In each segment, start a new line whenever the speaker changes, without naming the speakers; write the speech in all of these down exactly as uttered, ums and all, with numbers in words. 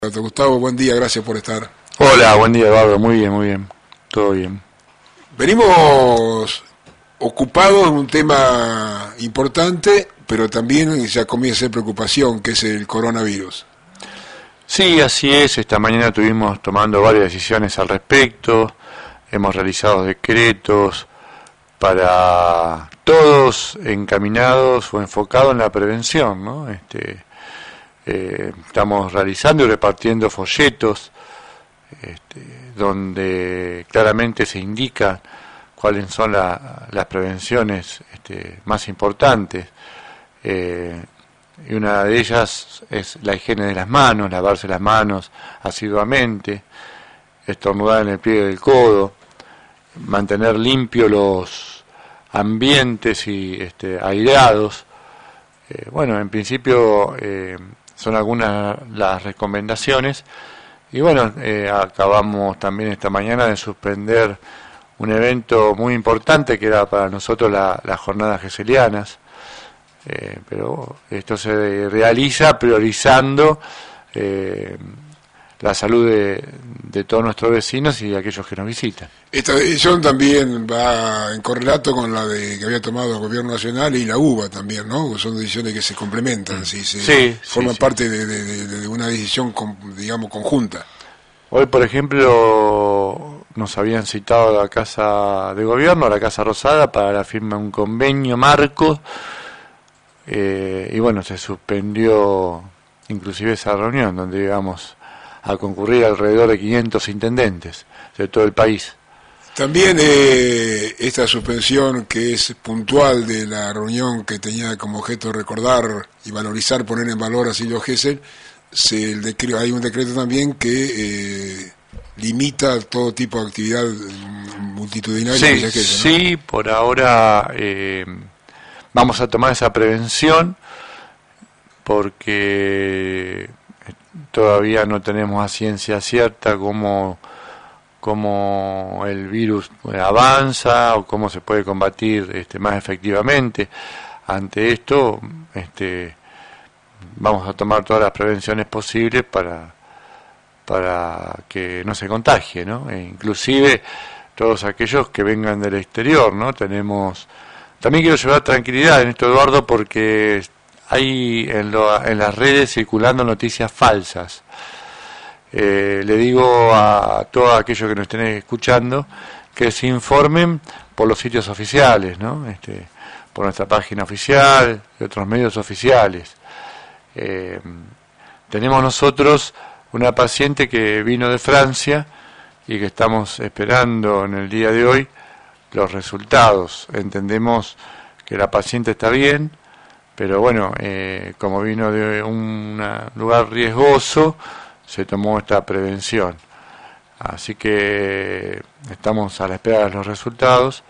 Gustavo, buen día, gracias por estar.
Hola, buen día, Eduardo, muy bien, muy bien, todo bien.
Venimos ocupados en un tema importante, pero también ya comienza a ser preocupación, que es el coronavirus.
Sí, así es, esta mañana estuvimos tomando varias decisiones al respecto, hemos realizado decretos para todos encaminados o enfocados en la prevención, ¿no? Este, eh, estamos realizando y repartiendo folletos este, donde claramente se indica cuáles son la, las prevenciones este, más importantes, eh, y una de ellas es la higiene de las manos, lavarse las manos asiduamente, estornudar en el pliegue del codo, mantener limpios los ambientes y este, aireados. Eh, bueno, en principio eh, son algunas las recomendaciones. Y bueno, eh, acabamos también esta mañana de suspender un evento muy importante que era para nosotros la, las jornadas geselianas, eh, pero esto se realiza priorizando eh, la salud de, de todos nuestros vecinos y de aquellos que nos visitan.
Esta decisión también va en correlato con la de que había tomado el Gobierno Nacional y la U B A también, ¿no? Son decisiones que se complementan, ¿sí? Se
sí,
forman
sí,
parte
sí.
De, de, de una decisión, digamos, conjunta.
Hoy, por ejemplo, nos habían citado a la Casa de Gobierno, a la Casa Rosada, para la firma de un convenio marco, eh, y bueno, se suspendió inclusive esa reunión, donde íbamos a concurrir alrededor de quinientos intendentes de todo el país.
También eh, esta suspensión que es puntual de la reunión que tenía como objeto recordar y valorizar, poner en valor a Silvio Gesell, se, el decreto, hay un decreto también que eh, limita todo tipo de actividad multitudinaria.
Sí,
que aquello, ¿no?
sí, por ahora eh, vamos a tomar esa prevención porque todavía no tenemos a ciencia cierta cómo, cómo el virus avanza o cómo se puede combatir este, más efectivamente. Ante esto, este, vamos a tomar todas las prevenciones posibles para, para que no se contagie, ¿no? E inclusive todos aquellos que vengan del exterior, ¿no? Tenemos, también quiero llevar tranquilidad en esto, Eduardo, porque hay en, lo, en las redes circulando noticias falsas. Eh, le digo a todos aquellos que nos estén escuchando que se informen por los sitios oficiales, ¿no? Este, por nuestra página oficial y otros medios oficiales. Eh, tenemos nosotros una paciente que vino de Francia y que estamos esperando en el día de hoy los resultados. Entendemos que la paciente está bien, pero bueno, eh, como vino de un lugar riesgoso, se tomó esta prevención. Así que estamos a la espera de los resultados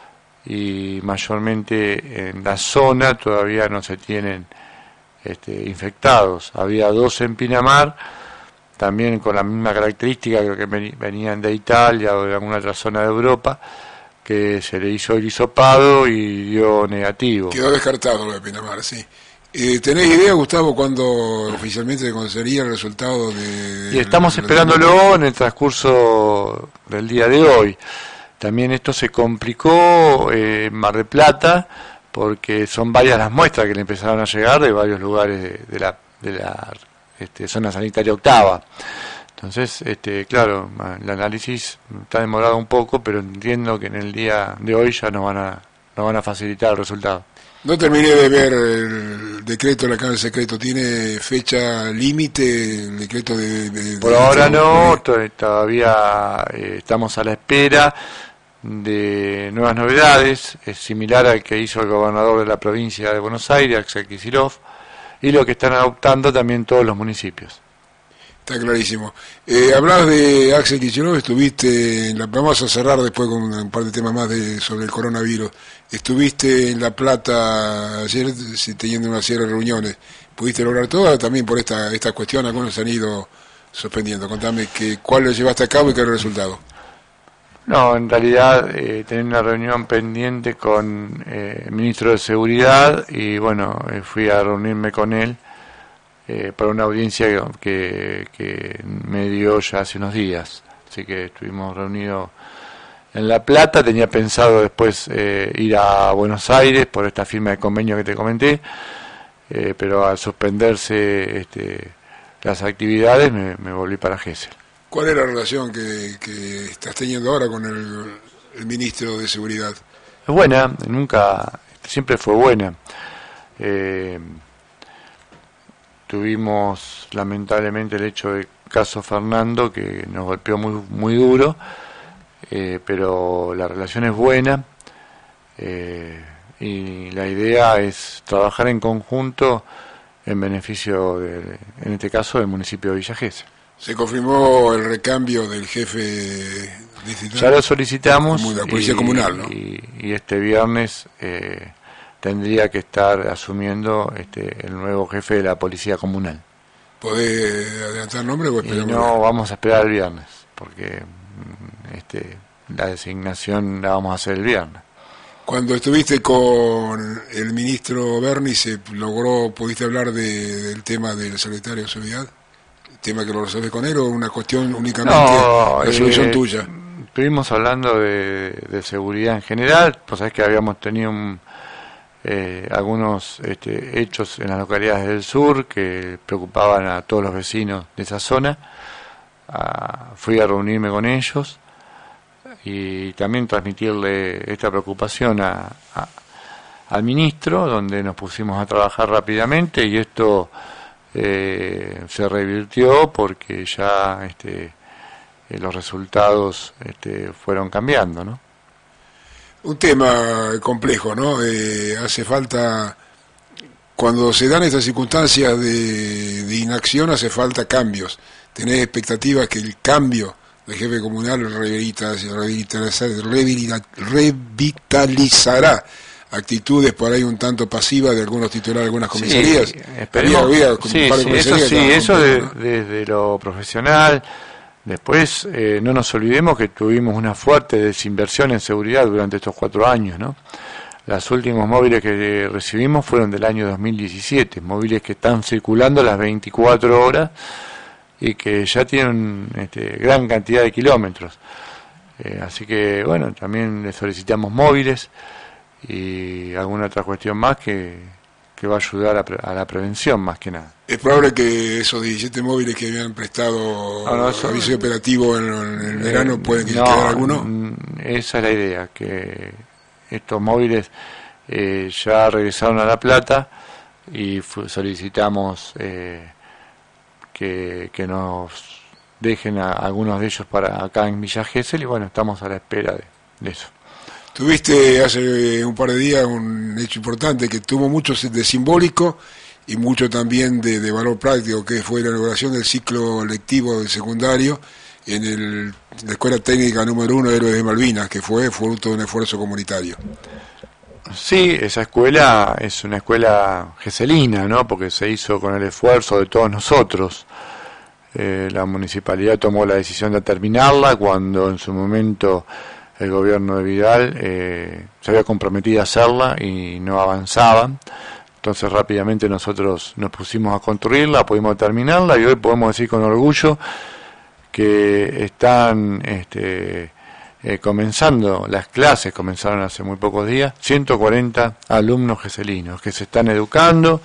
y mayormente en la zona todavía no se tienen este, infectados. Había dos en Pinamar, también con la misma característica, creo que venían de Italia o de alguna otra zona de Europa, que se le hizo el hisopado y dio negativo.
Quedó descartado lo de Pinamar, sí. Eh, ¿Tenés idea, Gustavo, cuándo oficialmente se conocería el resultado de...?
Y estamos de, esperándolo de... en el transcurso del día de hoy. También esto se complicó eh, en Mar del Plata, porque son varias las muestras que le empezaron a llegar de varios lugares de, de la, de la este, zona sanitaria octava. Entonces, este, claro, el análisis está demorado un poco, pero entiendo que en el día de hoy ya nos van a, nos van a facilitar el resultado.
No terminé de ver el decreto de la Cámara de Secreto. ¿Tiene fecha límite el decreto de...? de
Por
de
ahora no,
de...
todavía eh, estamos a la espera de nuevas novedades. Es similar al que hizo el gobernador de la provincia de Buenos Aires, Axel Kicillof, y lo que están adoptando también todos los municipios.
Está clarísimo. Eh, hablabas de Axel Kicillof, estuviste en la... Vamos a cerrar después con un par de temas más de, sobre el coronavirus. Estuviste en La Plata ayer teniendo una serie de reuniones. ¿Pudiste lograr todo? También por esta esta cuestión algunos se han ido suspendiendo. Contame que, cuál lo llevaste a cabo y qué era el resultado.
No, en realidad eh, tenía una reunión pendiente con eh, el ministro de Seguridad y bueno, eh, fui a reunirme con él eh, para una audiencia que, que me dio ya hace unos días. Así que estuvimos reunidos en La Plata. Tenía pensado después eh, ir a Buenos Aires por esta firma de convenio que te comenté, eh, pero al suspenderse este, las actividades me, me volví para Gesell.
¿Cuál es la relación que, que estás teniendo ahora con el, el ministro de Seguridad?
Es buena, nunca, siempre fue buena. Eh, tuvimos lamentablemente el hecho del caso Fernando, que nos golpeó muy, muy duro, eh, pero la relación es buena, eh, y la idea es trabajar en conjunto en beneficio, de, en este caso, del municipio de Villa Gesell.
¿Se confirmó el recambio del jefe distrital?
Ya lo solicitamos,
Como la policía
y,
comunal, ¿no?
y, y este viernes eh, tendría que estar asumiendo este, el nuevo jefe de la policía comunal.
¿Podés adelantar nombre o
Y
esperamos?
no, vamos a esperar el viernes, porque este, la designación la vamos a hacer el viernes.
Cuando estuviste con el ministro Berni, ¿se logró, pudiste hablar de, del tema del secretario de Seguridad? ¿Tema que lo resolves con él o una cuestión únicamente
No,
de resolución
eh,
tuya?
Estuvimos hablando de, de seguridad en general. Pues sabés que habíamos tenido un, eh, algunos este, hechos en las localidades del sur que preocupaban a todos los vecinos de esa zona. Ah, fui a reunirme con ellos y también transmitirle esta preocupación a, a, al ministro, donde nos pusimos a trabajar rápidamente, y esto eh, se revirtió porque ya este, eh, los resultados este, fueron cambiando, ¿no?
Un tema complejo, ¿no? Eh, hace falta, cuando se dan estas circunstancias de, de inacción, hace falta cambios. ¿Tenés expectativas que el cambio del jefe comunal revitalizará actitudes por ahí un tanto pasivas de algunos titulares de algunas comisarías?
Sí, esperemos.
Había, había
sí,
un
sí, eso sí, eso de, ¿no? desde lo profesional. Después, eh, no nos olvidemos que tuvimos una fuerte desinversión en seguridad durante estos cuatro años, ¿no? Los últimos móviles que recibimos fueron del año dos mil diecisiete, móviles que están circulando las veinticuatro horas y que ya tienen este, gran cantidad de kilómetros. Eh, así que, bueno, también le solicitamos móviles y alguna otra cuestión más que, que va a ayudar a, pre a la prevención más que nada.
¿Es probable que esos diecisiete móviles que habían prestado no, no, eso, aviso operativo en, en el eh, verano pueden que
no,
quedar alguno?
Esa es la idea, que estos móviles eh, ya regresaron a La Plata y solicitamos eh, que, que nos dejen a algunos de ellos para acá en Villa Gesell, y bueno, estamos a la espera de, de eso.
Tuviste hace un par de días un hecho importante que tuvo mucho de simbólico y mucho también de, de valor práctico, que fue la inauguración del ciclo lectivo del secundario en el, la Escuela Técnica número uno de Héroes de Malvinas, que fue fruto de un esfuerzo comunitario.
Sí, esa escuela es una escuela gesellina, ¿no? Porque se hizo con el esfuerzo de todos nosotros. Eh, la municipalidad tomó la decisión de terminarla cuando en su momento el gobierno de Vidal eh, se había comprometido a hacerla y no avanzaban. Entonces rápidamente nosotros nos pusimos a construirla, pudimos terminarla y hoy podemos decir con orgullo que están este, eh, comenzando las clases, comenzaron hace muy pocos días, ciento cuarenta alumnos geselinos que se están educando,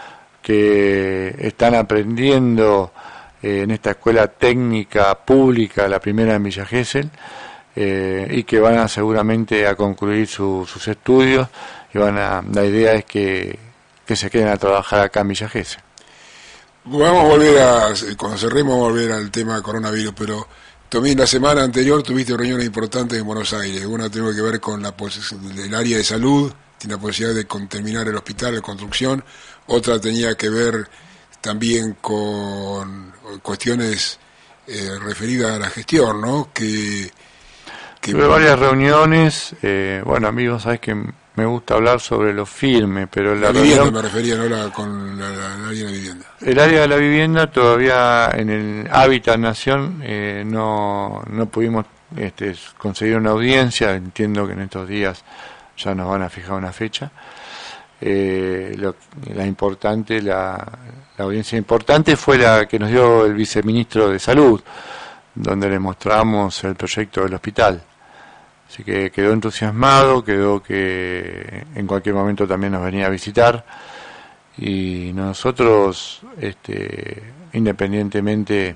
que están aprendiendo eh, en esta escuela técnica pública, la primera en Villa Gesell, eh, y que van a seguramente a concluir su, sus estudios, y van a, la idea es que, que se queden a trabajar acá en Villa Gesell.
Vamos a volver a, cuando cerremos vamos a volver al tema coronavirus, pero Tommy, la semana anterior tuviste reuniones importantes en Buenos Aires. Una tiene que ver con la el área de salud, tiene la posibilidad de con, terminar el hospital de construcción, otra tenía que ver también con cuestiones eh, referidas a la gestión, ¿no? Que, que
Tuve varias reuniones, eh, bueno amigos, sabes que me gusta hablar sobre lo firme, pero la,
la vivienda
reunión,
me refería, no la, con la, la, la área de la vivienda.
El área de la vivienda todavía en el Hábitat Nación eh, no, no pudimos este, conseguir una audiencia, entiendo que en estos días ya nos van a fijar una fecha. eh, lo, la importante, la, la audiencia importante fue la que nos dio el viceministro de Salud, donde le mostramos el proyecto del hospital. Así que quedó entusiasmado, quedó que en cualquier momento también nos venía a visitar, y nosotros, este, independientemente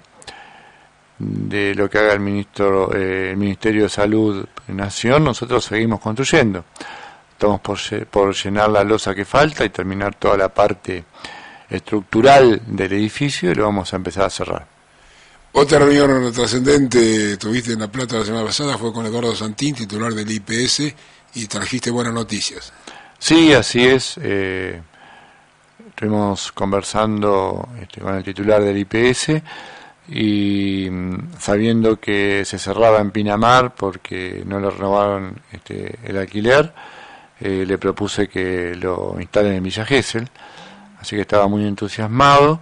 de lo que haga el ministro, eh, el Ministerio de Salud Nación, nosotros seguimos construyendo. Estamos por, por llenar la losa que falta y terminar toda la parte estructural del edificio, y lo vamos a empezar a cerrar.
Otra reunión trascendente tuviste en La Plata la semana pasada, fue con Eduardo Santín, titular del I P S, y trajiste buenas noticias.
Sí, así es. Eh, estuvimos conversando este, con el titular del I P S, y sabiendo que se cerraba en Pinamar porque no le renovaron este, el alquiler, eh, le propuse que lo instalen en Villa Gesell, así que estaba muy entusiasmado,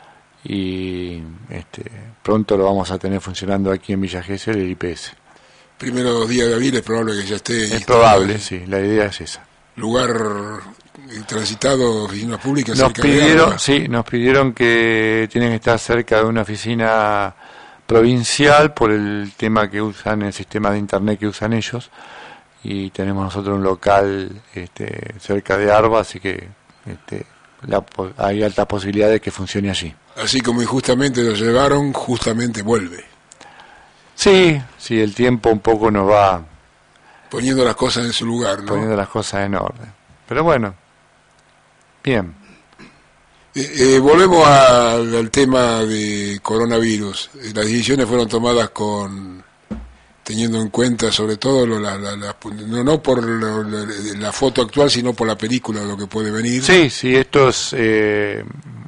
y este, pronto lo vamos a tener funcionando aquí en Villa Gesell, el I P S.
Primeros días de abril es probable que ya esté.
Es probable, sí, la idea es esa.
Lugar transitado, oficinas públicas.
Nos
cerca
pidieron,
de
sí, nos pidieron que tienen que estar cerca de una oficina provincial por el tema que usan, el sistema de internet que usan ellos, y tenemos nosotros un local este, cerca de Arba, así que este, la, hay alta posibilidad de que funcione allí.
Así como injustamente lo llevaron, justamente vuelve.
Sí, sí, el tiempo un poco nos va
poniendo las cosas en su lugar, ¿no?
Poniendo las cosas en orden. Pero bueno, bien.
Eh, eh, volvemos a, al tema de coronavirus. Eh, las decisiones fueron tomadas con teniendo en cuenta sobre todo lo, la, la, la, no, no por lo, la, la foto actual, sino por la película, lo que puede venir.
Sí, sí, esto es eh,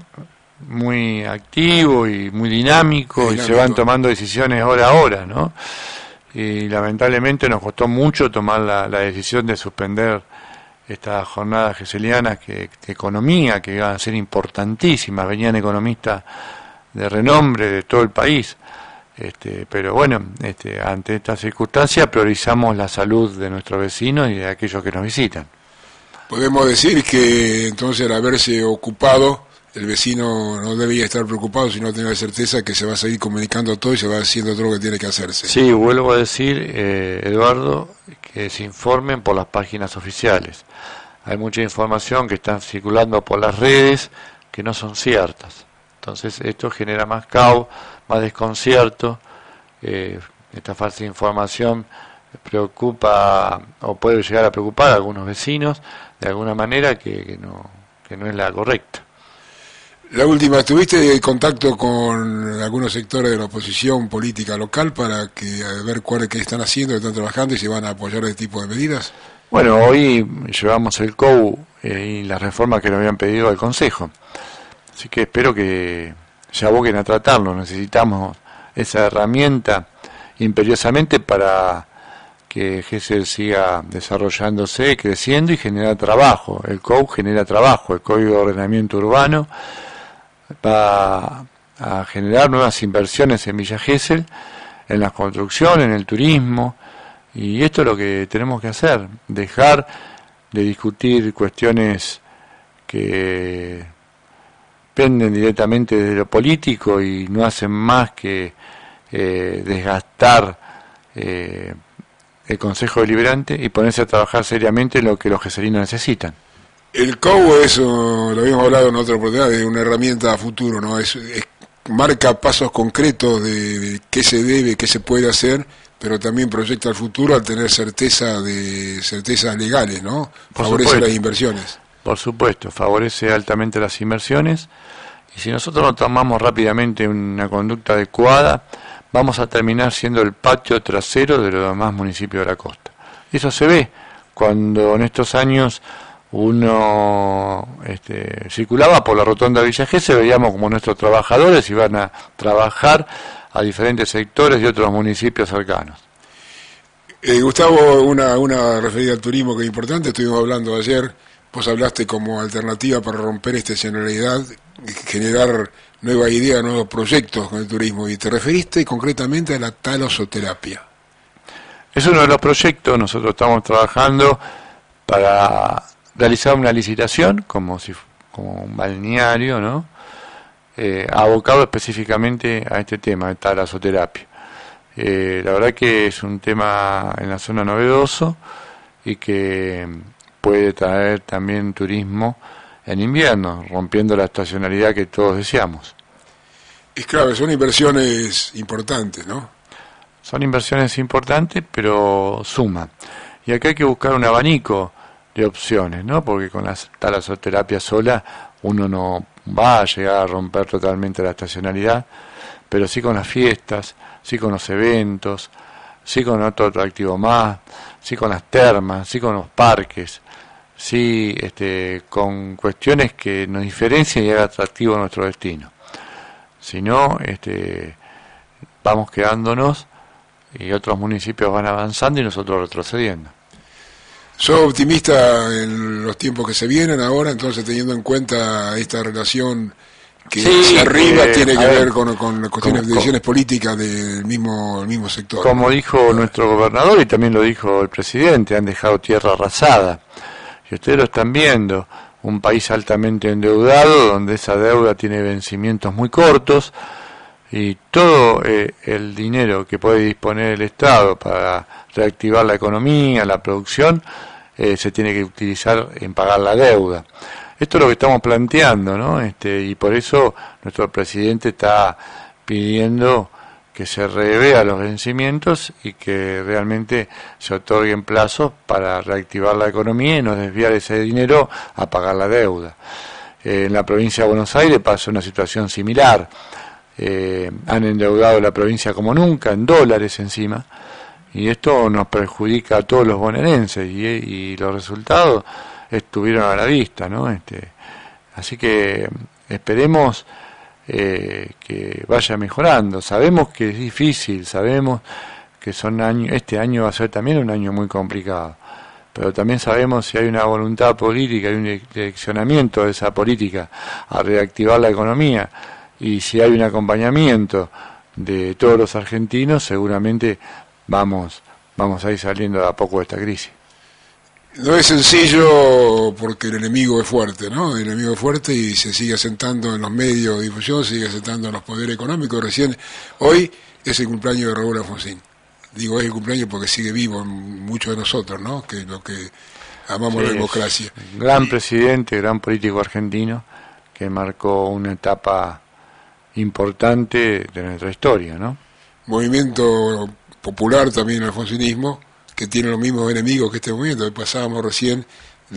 muy activo y muy dinámico, dinámico, y se van tomando decisiones hora a hora, ¿no? Y lamentablemente nos costó mucho tomar la, la decisión de suspender estas jornadas geselianas que, que economía, que iban a ser importantísimas, venían economistas de renombre de todo el país, este, pero bueno, este, ante esta circunstancia priorizamos la salud de nuestros vecinos y de aquellos que nos visitan.
Podemos decir que entonces al haberse ocupado, el vecino no debía estar preocupado, sino tener la certeza que se va a seguir comunicando todo y se va haciendo todo lo que tiene que hacerse.
Sí, vuelvo a decir, eh, Eduardo, que se informen por las páginas oficiales. Hay mucha información que está circulando por las redes que no son ciertas. Entonces esto genera más caos, más desconcierto. Eh, esta falsa información preocupa o puede llegar a preocupar a algunos vecinos de alguna manera que, que, no, que no es la correcta.
La última, ¿tuviste contacto con algunos sectores de la oposición política local para que a ver cuáles que están haciendo, que están trabajando y si van a apoyar este tipo de medidas?
Bueno, hoy llevamos el C O U eh, y las reformas que nos habían pedido al Consejo. Así que espero que se aboquen a tratarlo. Necesitamos esa herramienta imperiosamente para que Gesell siga desarrollándose, creciendo y generar trabajo. El C O U genera trabajo, el Código de Ordenamiento Urbano va a generar nuevas inversiones en Villa Gesell, en la construcción, en el turismo, y esto es lo que tenemos que hacer, dejar de discutir cuestiones que penden directamente de lo político y no hacen más que eh, desgastar eh, el Consejo Deliberante y ponerse a trabajar seriamente en lo que los geselinos necesitan.
El C O U, eso lo habíamos hablado en otra oportunidad, es una herramienta a futuro, ¿no? Es, es, marca pasos concretos de, de qué se debe, qué se puede hacer, pero también proyecta el futuro al tener certeza de certezas legales, ¿no?
Por
Favorece
supuesto.
las inversiones.
Por supuesto, favorece altamente las inversiones, y si nosotros no tomamos rápidamente una conducta adecuada, vamos a terminar siendo el patio trasero de los demás municipios de la costa. Eso se ve cuando en estos años uno este, circulaba por la rotonda de Villa Gesell, veíamos como nuestros trabajadores iban a trabajar a diferentes sectores de otros municipios cercanos.
Eh, Gustavo, una, una referida al turismo que es importante, estuvimos hablando ayer, vos hablaste como alternativa para romper esta estacionalidad, generar nuevas ideas, nuevos proyectos con el turismo, y te referiste concretamente a la talasoterapia.
Es uno de los proyectos, nosotros estamos trabajando para realizar una licitación como si como un balneario, ¿no? Eh, abocado específicamente a este tema de talasoterapia. Eh, la verdad que es un tema en la zona novedoso y que puede traer también turismo en invierno, rompiendo la estacionalidad que todos deseamos.
Es claro, son inversiones importantes, ¿no?
Son inversiones importantes, pero suman. Y acá hay que buscar un abanico de opciones, ¿no? Porque con la talasoterapia sola uno no va a llegar a romper totalmente la estacionalidad, pero sí con las fiestas, sí con los eventos, sí con otro atractivo más, sí con las termas, sí con los parques, sí este, con cuestiones que nos diferencian y hagan atractivo nuestro destino. Si no, este, vamos quedándonos y otros municipios van avanzando y nosotros retrocediendo.
¿Sos optimista en los tiempos que se vienen ahora, entonces teniendo en cuenta esta relación que
sí,
hacia arriba
eh,
tiene que
ver,
ver con, con las cuestiones
como,
de decisiones políticas del mismo, el mismo sector?
Como dijo nuestro gobernador y también lo dijo el presidente, han dejado tierra arrasada. Y ustedes lo están viendo, un país altamente endeudado, donde esa deuda tiene vencimientos muy cortos, y todo eh, el dinero que puede disponer el Estado para reactivar la economía, la producción, eh, se tiene que utilizar en pagar la deuda. Esto es lo que estamos planteando, ¿no? Este, y por eso nuestro presidente está pidiendo que se revea los vencimientos y que realmente se otorguen plazos para reactivar la economía y no desviar ese dinero a pagar la deuda. Eh, en la provincia de Buenos Aires pasa una situación similar. Eh, han endeudado la provincia como nunca, en dólares encima, y esto nos perjudica a todos los bonaerenses, y, y los resultados estuvieron a la vista, ¿no? Este, así que esperemos eh, que vaya mejorando. Sabemos que es difícil, sabemos que son años, este año va a ser también un año muy complicado, pero también sabemos si hay una voluntad política, hay un direccionamiento de esa política a reactivar la economía, y si hay un acompañamiento de todos los argentinos, seguramente vamos vamos a ir saliendo de a poco de esta crisis.
No es sencillo porque el enemigo es fuerte, ¿no? El enemigo es fuerte y se sigue asentando en los medios de difusión, sigue asentando en los poderes económicos. Recién, hoy es el cumpleaños de Raúl Alfonsín. Digo, es el cumpleaños porque sigue vivo en muchos de nosotros, ¿no? Que lo que amamos sí, la democracia.
Gran
y,
presidente, gran político argentino que marcó una etapa importante de nuestra historia, ¿no?
Movimiento popular también el alfonsinismo, que tiene los mismos enemigos que este movimiento. Pasábamos recién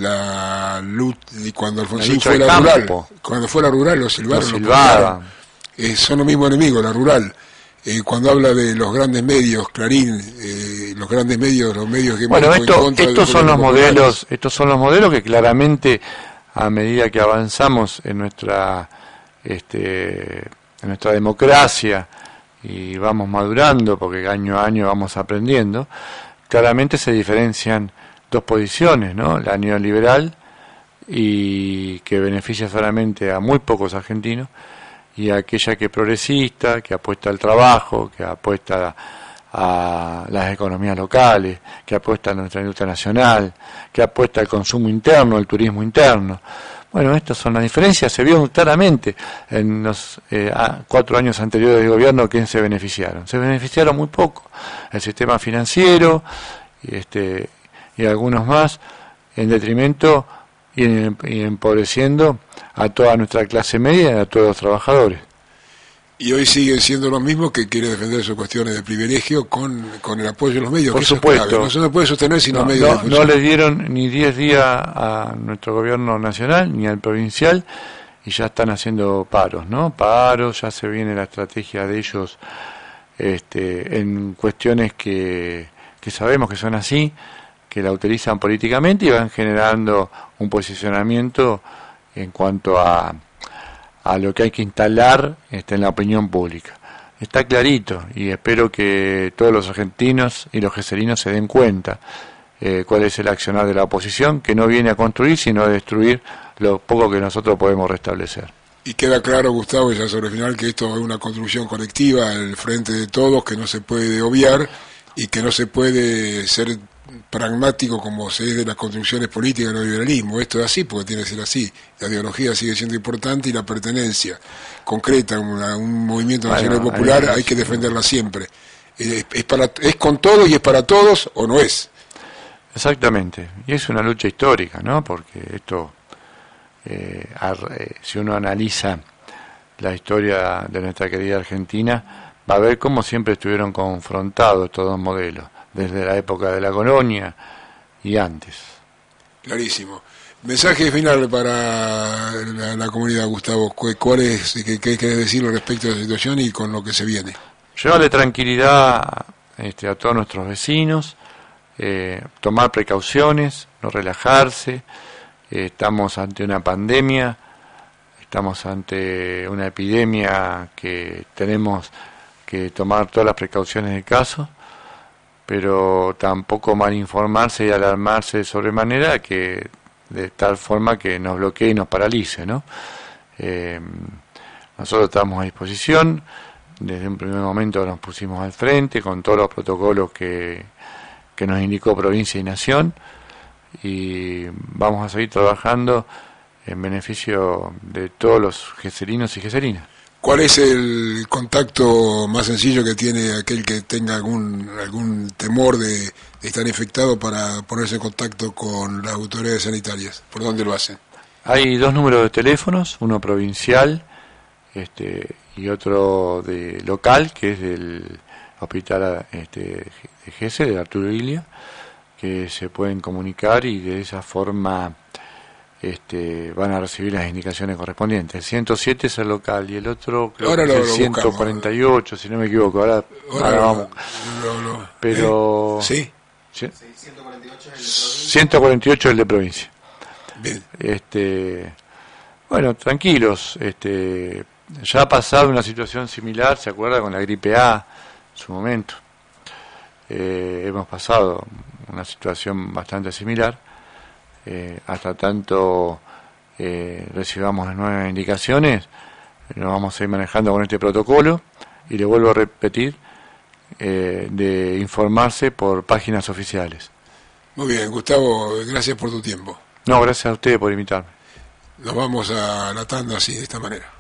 la lucha, cuando Alfonsín fue la rural, cuando fue la rural, los silbaron,
los silbaban.
Eh, son los mismos enemigos, la rural. Eh, cuando habla de los grandes medios, Clarín, eh, los grandes medios, los medios que
bueno, esto, estos son los modelos, estos son los modelos que claramente, a medida que avanzamos en nuestra este en nuestra democracia y vamos madurando, porque año a año vamos aprendiendo, claramente se diferencian dos posiciones, ¿no? La neoliberal, y que beneficia solamente a muy pocos argentinos, y aquella que es progresista, que apuesta al trabajo, que apuesta a las economías locales, que apuesta a nuestra industria nacional, que apuesta al consumo interno, al turismo interno. Bueno, estas son las diferencias, se vio claramente en los eh, cuatro años anteriores de gobierno quién se beneficiaron. Se beneficiaron muy poco, el sistema financiero y, este, y algunos más, en detrimento y, en, y empobreciendo a toda nuestra clase media y a todos los trabajadores.
Y hoy siguen siendo los mismos que quieren defender sus cuestiones de privilegio con, con el apoyo de los medios.
Por supuesto.
No se nos puede sostener sin
no,
los medios
no,
de difusión.
No le dieron ni diez días a nuestro gobierno nacional ni al provincial y ya están haciendo paros, ¿no? Paros, ya se viene la estrategia de ellos este, en cuestiones que, que sabemos que son así, que la utilizan políticamente y van generando un posicionamiento en cuanto a a lo que hay que instalar este, en la opinión pública. Está clarito y espero que todos los argentinos y los geserinos se den cuenta eh, cuál es el accionar de la oposición, que no viene a construir sino a destruir lo poco que nosotros podemos restablecer.
Y queda claro, Gustavo, ya sobre el final, que esto es una construcción colectiva, el frente de todos, que no se puede obviar y que no se puede ser pragmático como se es de las construcciones políticas del neoliberalismo. Esto es así porque tiene que ser así. La ideología sigue siendo importante y la pertenencia concreta a un movimiento nacional bueno, popular hay, hay que defenderla siempre. Es, es, para, es con todos y es para todos o no es.
Exactamente. Y es una lucha histórica, ¿no? Porque esto, eh, ar, si uno analiza la historia de nuestra querida Argentina, va a ver cómo siempre estuvieron confrontados estos dos modelos, desde la época de la colonia y antes.
Clarísimo. Mensaje final para la, la comunidad, Gustavo. ¿Cuál es, qué, qué querés decir respecto a la situación y con lo que se viene?
Llevarle tranquilidad este, a todos nuestros vecinos, eh, tomar precauciones, no relajarse. Eh, estamos ante una pandemia, estamos ante una epidemia que tenemos que tomar todas las precauciones del caso, pero tampoco mal informarse y alarmarse de sobremanera que de tal forma que nos bloquee y nos paralice, ¿no? Eh, nosotros estamos a disposición, desde un primer momento nos pusimos al frente con todos los protocolos que, que nos indicó provincia y nación, y vamos a seguir trabajando en beneficio de todos los geserinos y geserinas.
¿Cuál es el contacto más sencillo que tiene aquel que tenga algún algún temor de, de estar infectado para ponerse en contacto con las autoridades sanitarias? ¿Por dónde lo hacen?
Hay dos números de teléfonos, uno provincial este, y otro de local, que es del hospital este, de Gese, de Arturo Illia, que se pueden comunicar y de esa forma este, van a recibir las indicaciones correspondientes. El ciento siete es el local y el otro creo
ahora
que
lo,
es el ciento cuarenta y ocho, si no me equivoco. Ahora,
ahora,
ahora
lo,
vamos.
Lo, lo,
Pero
¿eh? ¿Sí?
¿sí? ciento cuarenta y ocho es el de provincia. ciento cuarenta y ocho es el de provincia.
Bien.
Este, bueno, tranquilos. Este, ya ha pasado una situación similar, ¿se acuerda? Con la gripe A en su momento. Eh, hemos pasado una situación bastante similar. Eh, hasta tanto eh, recibamos las nuevas indicaciones, nos vamos a ir manejando con este protocolo y le vuelvo a repetir eh, de informarse por páginas oficiales.
Muy bien, Gustavo, gracias por tu tiempo.
No, gracias a ustedes por invitarme.
Nos vamos a la tanda así, de esta manera.